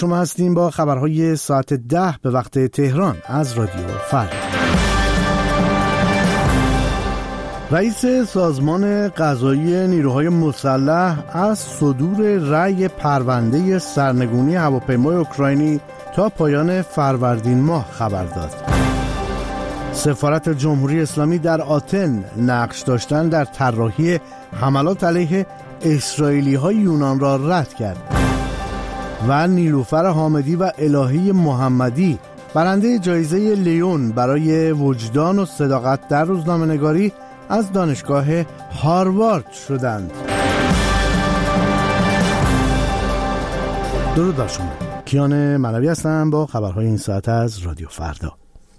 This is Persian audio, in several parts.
شما هستیم با خبرهای ساعت 10 به وقت تهران از رادیو فردا. رئیس سازمان قضایی نیروهای مسلح از صدور رأی پرونده سرنگونی هواپیمای اوکراینی تا پایان فروردین ماه خبر داد. سفارت جمهوری اسلامی در آتن نقش داشتن در طراحی حملات علیه اسرائیلی‌های یونان را رد کرد. و نیلوفر حامدی و الهی محمدی برنده جایزه لیون برای وجدان و صداقت در روزنامه‌نگاری از دانشگاه هاروارد شدند. درود بر شما. کیان ملوی هستم با خبرهای این ساعت از رادیو فردا.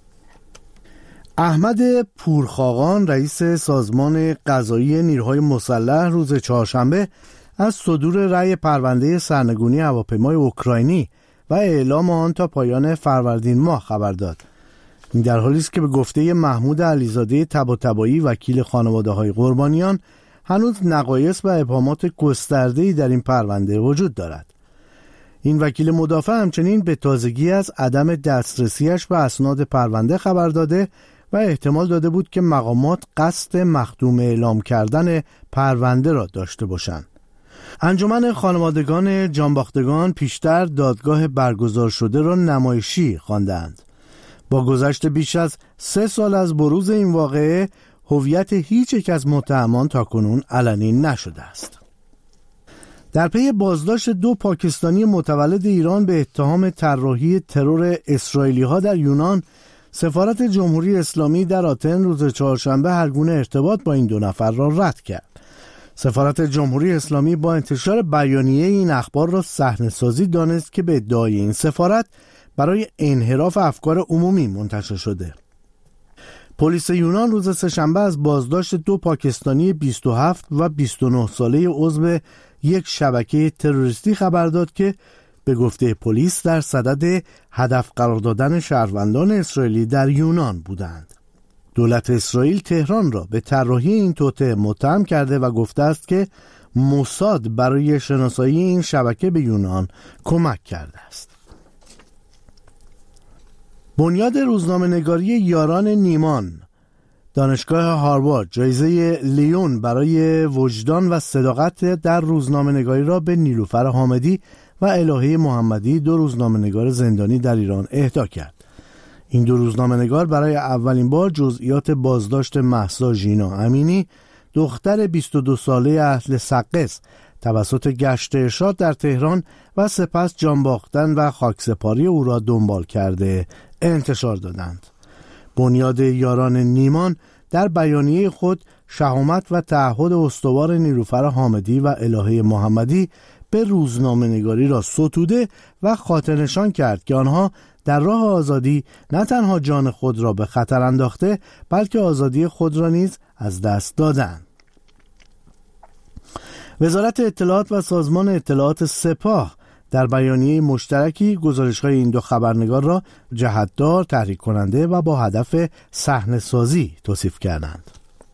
احمد پورخاقان رئیس سازمان قضایی نیروهای مسلح روز چهارشنبه از صدور رأی پرونده سرنگونی هواپیمای اوکراینی و اعلام آن تا پایان فروردین ماه خبر داد. این در حالی است که به گفته محمود علیزاده طباطبایی وکیل خانواده‌های قربانیان هنوز نقایص و ابهامات گسترده‌ای در این پرونده وجود دارد. این وکیل مدافع همچنین به تازگی از عدم دسترسیش به اسناد پرونده خبر داده و احتمال داده بود که مقامات قصد مختوم اعلام کردن پرونده را داشته باشند. انجمن خانوادگان جانباختگان پیشتر دادگاه برگزار شده را نمایشی خواندند. با گذشت بیش از 3 سال از بروز این واقعه، هویت هیچ یک از متهمان تاکنون علنی نشده است. در پی بازداشت 2 پاکستانی متولد ایران به اتهام طراحی ترور اسرائیلی‌ها در یونان، سفارت جمهوری اسلامی در آتن روز چهارشنبه هر گونه ارتباط با این 2 نفر را رد کرد. سفارت جمهوری اسلامی با انتشار بیانیه این اخبار را صحنه‌سازی دانست که به ادعای این سفارت برای انحراف افکار عمومی منتشر شده. پلیس یونان روز سه‌شنبه از بازداشت 2 پاکستانی 27 و 29 ساله عضو یک شبکه تروریستی خبر داد که به گفته پلیس در صدد هدف قرار دادن شهروندان اسرائیلی در یونان بودند. دولت اسرائیل تهران را به طراحی این توطئه متهم کرده و گفته است که موساد برای شناسایی این شبکه به یونان کمک کرده است. بنیاد روزنامه‌نگاری یاران نیمان دانشگاه هاروارد جایزه لیون برای وجدان و صداقت در روزنامه‌نگاری را به نیلوفر حامدی و الهی محمدی 2 روزنامه‌نگار زندانی در ایران اهدا کرد. این 2 روزنامه‌نگار برای اولین بار جزئیات بازداشت مهسا ژینا امینی، دختر 22 ساله اهل سقز، توسط گشت ارشاد در تهران و سپس جان باختن و خاکسپاری او را دنبال کرده انتشار دادند. بنیاد یاران نیمان در بیانیه خود شهامت و تعهد استوار نیلوفر حامدی و الهه محمدی به روزنامه‌نگاری را ستوده و خاطرنشان کرد که آنها در راه آزادی نه تنها جان خود را به خطر انداخته بلکه آزادی خود را نیز از دست دادند. وزارت اطلاعات و سازمان اطلاعات سپاه در بیانیه مشترکی گزارش‌های این 2 خبرنگار را جهت‌دار، تحریک کننده و با هدف صحنه‌سازی توصیف کردند.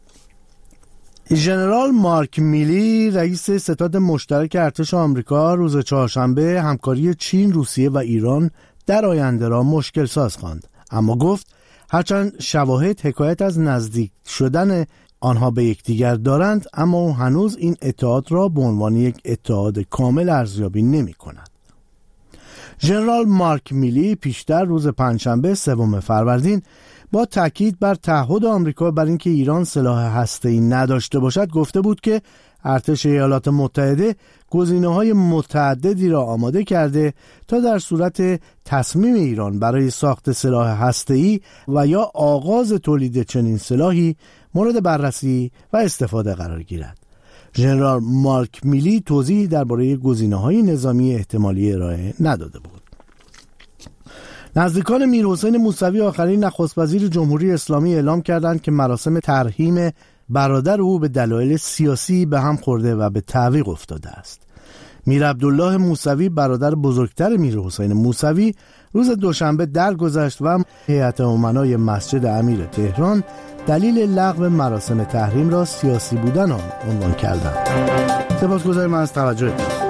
ژنرال مارک میلی رئیس ستاد مشترک ارتش آمریکا روز چهارشنبه همکاری چین، روسیه و ایران در آینده را مشکل ساز خواند، اما گفت هرچند شواهد حکایت از نزدیک شدن آنها به یکدیگر دارند، اما او هنوز این اتحاد را به عنوان یک اتحاد کامل ارزیابی نمی کند. ژنرال مارک میلی پیشتر روز پنجشنبه 3 فروردین با تاکید بر تعهد آمریکا بر اینکه ایران سلاح هسته‌ای نداشته باشد گفته بود که ارتش ایالات متحده گزینه‌های متعددی را آماده کرده تا در صورت تصمیم ایران برای ساخت سلاح هسته‌ای و یا آغاز تولید چنین سلاحی مورد بررسی و استفاده قرار گیرد. ژنرال مارک میلی توضیحی درباره گزینه‌های نظامی احتمالی ارائه نداده بود. نزدیکان میرحسین موسوی آخرین نخست وزیر جمهوری اسلامی اعلام کردند که مراسم ترحیم برادر او به دلایل سیاسی به هم خورده و به تعویق افتاده است. میر عبدالله موسوی برادر بزرگتر میرحسین موسوی روز دوشنبه درگذشت و هیئت امنای مسجد امیر تهران دلیل لغو مراسم تحریم را سیاسی بودن آن عنوان کردند. سپاسگزارم از توجهتان.